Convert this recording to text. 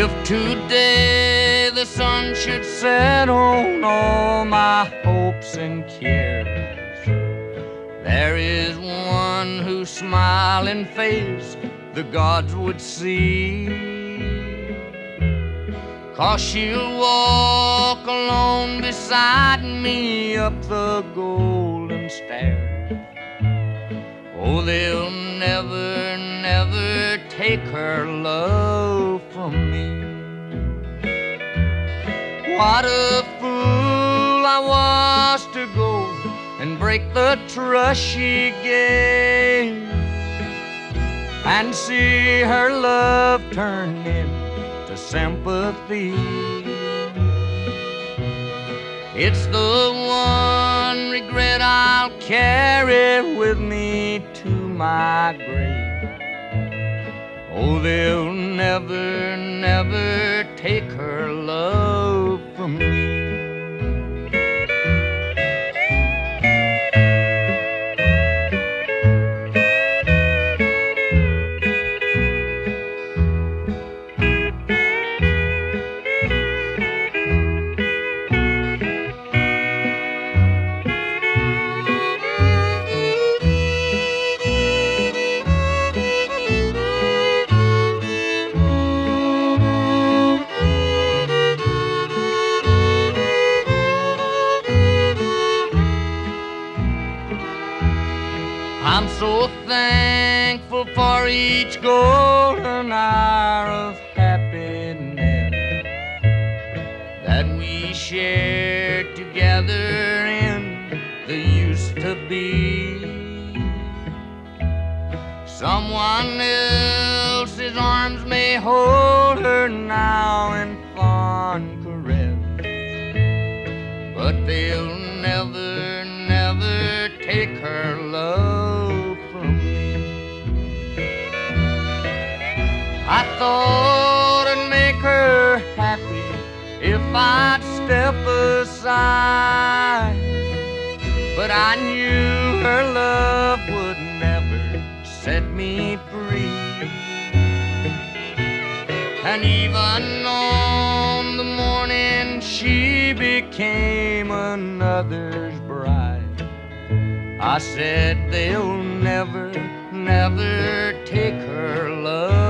If today the sun should set on all my hopes and cares, there is one whose smiling face the gods would see. 'Cause she'll walk alone beside me up the golden stairs. Oh, they'll never, never take her love from me. What a fool I was to go and break the trust she gave, and see her love turn into sympathy. It's the one regret I'll carry with me to my grave. Oh, they'll never, never take her love from me. I'm so thankful for each golden hour of happiness that we shared together in the used to be. Someone else's arms may hold her now in fond caress, but they'll never, never take her love from me. I thought I'd make her happy if I'd step aside, but I knew her love would never set me free. And even on the morning she became another's bride, I said they'll never, never take her love